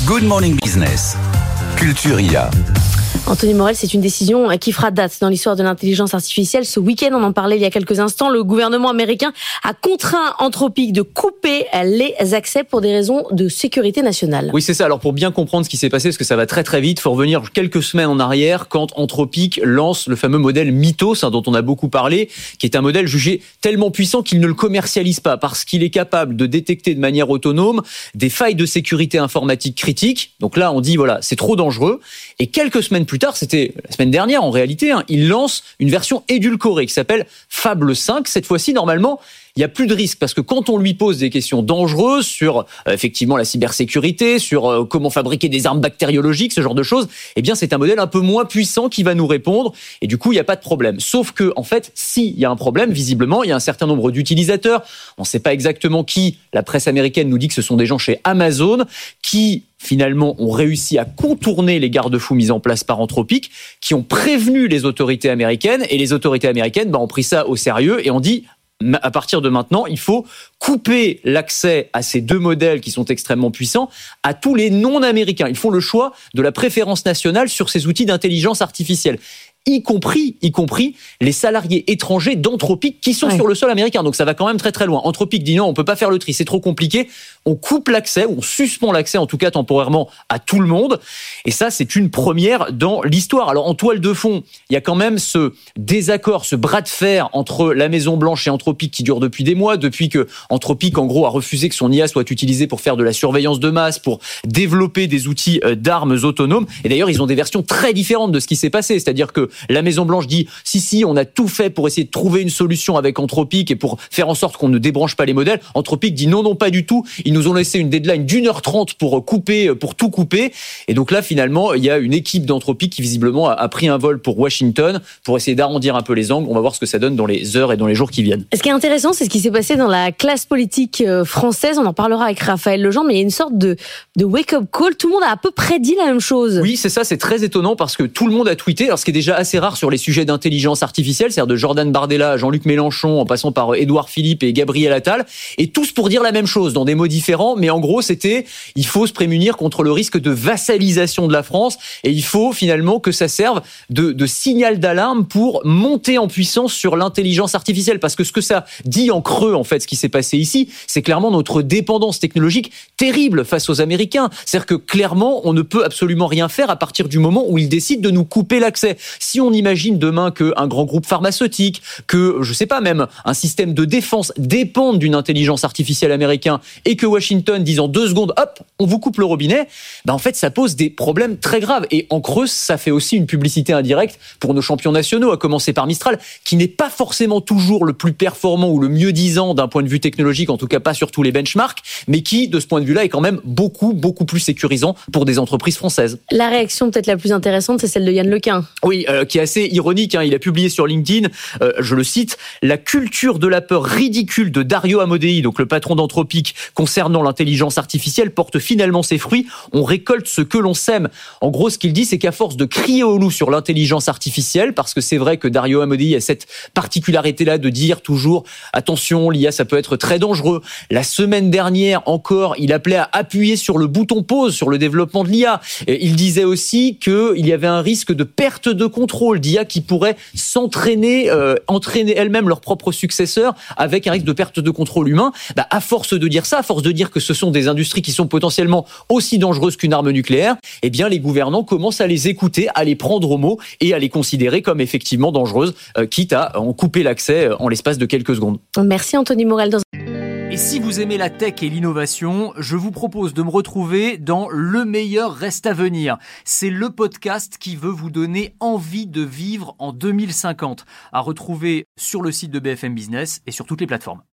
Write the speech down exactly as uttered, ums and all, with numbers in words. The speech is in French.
Good Morning Business, Culture I A. Anthony Morel, c'est une décision qui fera date dans l'histoire de l'intelligence artificielle. Ce week-end, on en parlait il y a quelques instants, le gouvernement américain a contraint Anthropic de couper les accès pour des raisons de sécurité nationale. Oui, c'est ça. Alors, pour bien comprendre ce qui s'est passé, parce que ça va très très vite, il faut revenir quelques semaines en arrière quand Anthropic lance le fameux modèle Mythos, hein, dont on a beaucoup parlé, qui est un modèle jugé tellement puissant qu'il ne le commercialise pas parce qu'il est capable de détecter de manière autonome des failles de sécurité informatique critiques. Donc là, on dit, voilà, c'est trop dangereux. Et quelques semaines plus tard, c'était la semaine dernière en réalité, hein, il lance une version édulcorée qui s'appelle Fable cinq. Cette fois-ci, normalement, il n'y a plus de risque parce que quand on lui pose des questions dangereuses sur euh, effectivement la cybersécurité, sur euh, comment fabriquer des armes bactériologiques, ce genre de choses, eh bien c'est un modèle un peu moins puissant qui va nous répondre et du coup il n'y a pas de problème. Sauf que en fait, s'il y a un problème, visiblement il y a un certain nombre d'utilisateurs, on ne sait pas exactement qui. La presse américaine nous dit que ce sont des gens chez Amazon qui finalement ont réussi à contourner les garde-fous mis en place par Anthropic, qui ont prévenu les autorités américaines et les autorités américaines bah, ont pris ça au sérieux et ont dit à partir de maintenant, il faut couper l'accès à ces deux modèles qui sont extrêmement puissants à tous les non-américains. Ils font le choix de la préférence nationale sur ces outils d'intelligence artificielle, y compris, y compris les salariés étrangers d'Anthropic qui sont ouais. sur le sol américain. Donc ça va quand même très très loin. Anthropic dit non, on peut pas faire le tri, c'est trop compliqué. On coupe l'accès, on suspend l'accès, en tout cas temporairement, à tout le monde. Et ça, c'est une première dans l'histoire. Alors en toile de fond, il y a quand même ce désaccord, ce bras de fer entre la Maison-Blanche et Anthropic qui dure depuis des mois, depuis que Anthropic, en gros, a refusé que son I A soit utilisée pour faire de la surveillance de masse, pour développer des outils d'armes autonomes. Et d'ailleurs, ils ont des versions très différentes de ce qui s'est passé. C'est-à-dire que la Maison-Blanche dit « si, si, on a tout fait pour essayer de trouver une solution avec Anthropic et pour faire en sorte qu'on ne débranche pas les modèles ». Anthropic dit « non, non, pas du tout. Ils nous ont laissé une deadline d'une heure trente pour couper, pour tout couper ». Et donc là, finalement, il y a une équipe d'Anthropic qui visiblement a pris un vol pour Washington pour essayer d'arrondir un peu les angles. On va voir ce que ça donne dans les heures et dans les jours qui viennent. Ce qui est intéressant, c'est ce qui s'est passé dans la classe politique française. On en parlera avec Raphaël Legendre, mais il y a une sorte de, de wake-up call. Tout le monde a à peu près dit la même chose. Oui, c'est ça, c'est très étonnant parce que tout le monde a tweeté. Alors, ce qui est déjà assez rare sur les sujets d'intelligence artificielle, c'est-à-dire de Jordan Bardella à Jean-Luc Mélenchon, en passant par Édouard Philippe et Gabriel Attal, et tous pour dire la même chose, dans des mots différents, mais en gros, c'était « il faut se prémunir contre le risque de vassalisation de la France, et il faut finalement que ça serve de, de signal d'alarme pour monter en puissance sur l'intelligence artificielle ». Parce que ce que ça dit en creux, en fait, ce qui s'est passé ici, c'est clairement notre dépendance technologique terrible face aux Américains. C'est-à-dire que clairement, on ne peut absolument rien faire à partir du moment où ils décident de nous couper l'accès. Si on imagine demain qu'un grand groupe pharmaceutique, que, je sais pas, même un système de défense dépendent d'une intelligence artificielle américaine et que Washington dise en deux secondes, hop, on vous coupe le robinet, ben en fait, ça pose des problèmes très graves. Et en creuse, ça fait aussi une publicité indirecte pour nos champions nationaux, à commencer par Mistral, qui n'est pas forcément toujours le plus performant ou le mieux disant d'un point de vue technologique, en tout cas pas sur tous les benchmarks, mais qui, de ce point de vue-là, est quand même beaucoup, beaucoup plus sécurisant pour des entreprises françaises. La réaction peut-être la plus intéressante, c'est celle de Yann Lequin. Oui, euh, qui est assez ironique, hein. Il a publié sur LinkedIn, euh, je le cite, « La culture de la peur ridicule de Dario Amodei, donc le patron d'Anthropic, concernant l'intelligence artificielle, porte finalement ses fruits. On récolte ce que l'on sème. » En gros, ce qu'il dit, c'est qu'à force de crier au loup sur l'intelligence artificielle, parce que c'est vrai que Dario Amodei a cette particularité-là de dire toujours « Attention, l'I A, ça peut être très dangereux. » La semaine dernière, encore, il appelait à appuyer sur le bouton pause sur le développement de l'I A. Et il disait aussi qu'il y avait un risque de perte de contrôle d'I A qui pourrait s'entraîner, euh, entraîner elles-mêmes leurs propres successeurs avec un risque de perte de contrôle humain. Bah, à force de dire ça, à force de dire que ce sont des industries qui sont potentiellement aussi dangereuses qu'une arme nucléaire, eh bien, les gouvernants commencent à les écouter, à les prendre au mot et à les considérer comme effectivement dangereuses, euh, quitte à en couper l'accès en l'espace de quelques secondes. Merci Anthony Morel. Dans... Et si vous aimez la tech et l'innovation, je vous propose de me retrouver dans Le meilleur reste à venir. C'est le podcast qui veut vous donner envie de vivre en deux mille cinquante. À retrouver sur le site de B F M Business et sur toutes les plateformes.